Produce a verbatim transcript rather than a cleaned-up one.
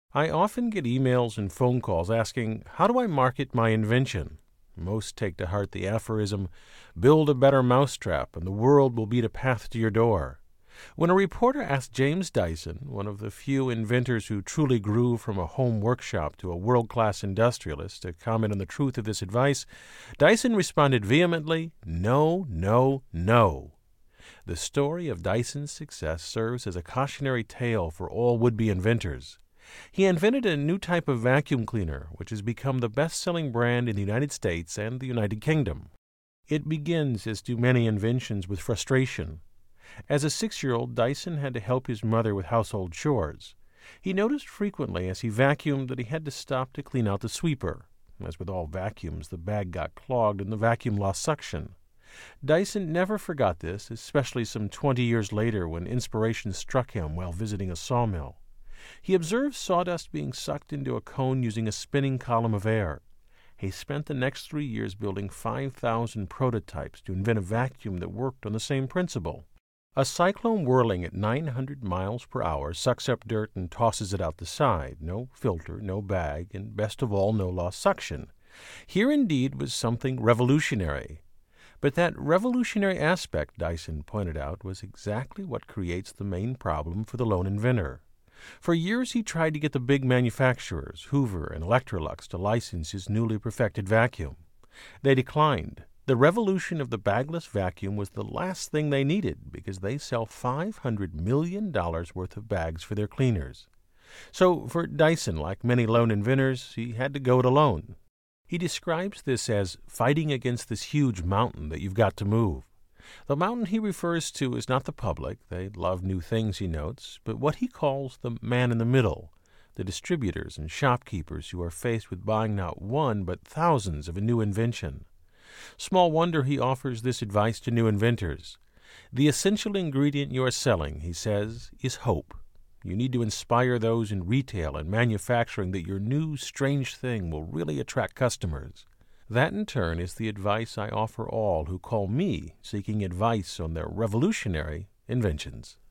I often get emails and phone calls asking, how do I market my invention? Most take to heart the aphorism, build a better mousetrap and the world will beat a path to your door. When a reporter asked James Dyson, one of the few inventors who truly grew from a home workshop to a world-class industrialist, to comment on the truth of this advice, Dyson responded vehemently, no, no, no. The story of Dyson's success serves as a cautionary tale for all would-be inventors. He invented a new type of vacuum cleaner, which has become the best-selling brand in the United States and the United Kingdom. It begins, as do many inventions, with frustration. As a six-year-old, Dyson had to help his mother with household chores. He noticed frequently as he vacuumed that he had to stop to clean out the sweeper. As with all vacuums, the bag got clogged and the vacuum lost suction. Dyson never forgot this, especially some twenty years later when inspiration struck him while visiting a sawmill. He observed sawdust being sucked into a cone using a spinning column of air. He spent the next three years building five thousand prototypes to invent a vacuum that worked on the same principle. A cyclone whirling at nine hundred miles per hour sucks up dirt and tosses it out the side. No filter, no bag, and best of all, no lost suction. Here indeed was something revolutionary. But that revolutionary aspect, Dyson pointed out, was exactly what creates the main problem for the lone inventor. For years he tried to get the big manufacturers, Hoover and Electrolux, to license his newly perfected vacuum. They declined. The revolution of the bagless vacuum was the last thing they needed because they sell five hundred million dollars worth of bags for their cleaners. So for Dyson, like many lone inventors, he had to go it alone. He describes this as fighting against this huge mountain that you've got to move. The mountain he refers to is not the public, they love new things, he notes, but what he calls the man in the middle, the distributors and shopkeepers who are faced with buying not one but thousands of a new invention. Small wonder he offers this advice to new inventors. The essential ingredient you are selling, he says, is hope. You need to inspire those in retail and manufacturing that your new, strange thing will really attract customers. That, in turn, is the advice I offer all who call me seeking advice on their revolutionary inventions.